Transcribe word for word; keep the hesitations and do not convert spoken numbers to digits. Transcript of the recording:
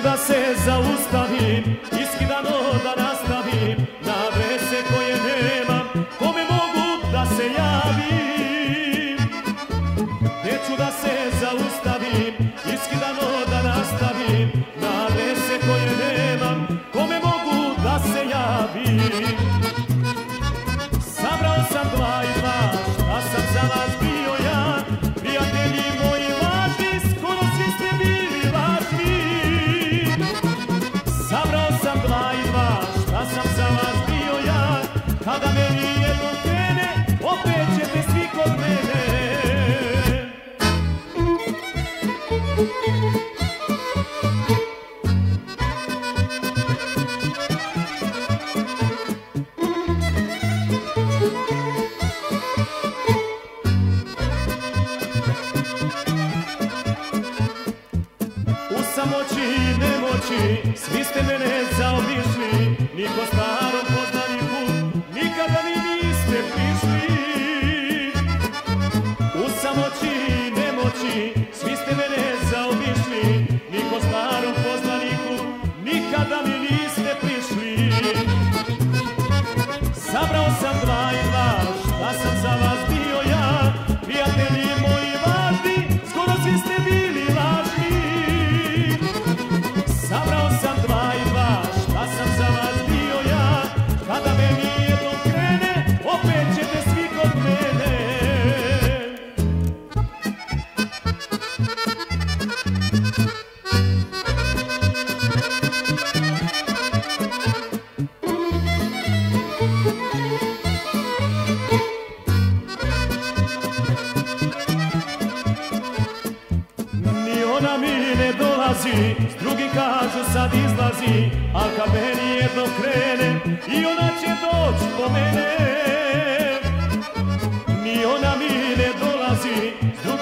da se zaustavim, iskidano da nastavim na adrese koje nemam, kome mogu da se javim. Neću da se zaustavim, iskidano da nastavim na adrese koje nemam, kome mogu da se javim. Sabrao sam dva i dva, šta sam za vas bio ja, prijatelji moji važni, skoro svi ste bili važni. Sabrao sam dva i dva, šta sam za vas bio ja, kada meni jednom krene, opet ćete svi kod mene. U samoći i nemoći svi ste mene zaobišli, ni po starom poznaniku nikada mi niste prišli. U samoći i nemoći svi ste mene zaobišli, ni po starom poznaniku nikada mi niste prišli. Sabrao sam dva i dva, šta sam za vas bio ja, prijatelji moji važni, skoro svi ste bili lažni. Sabrao sam dva i dva, šta sam za vas bio ja, kada meni jednom krene, opet ćete svi kod mene. Ni ona mi ne dolazi, s drugim kažu sad izlazi, al kad meni jednom krene, i ona će doći po mene. Ni ona mi ne dolazi, s drugim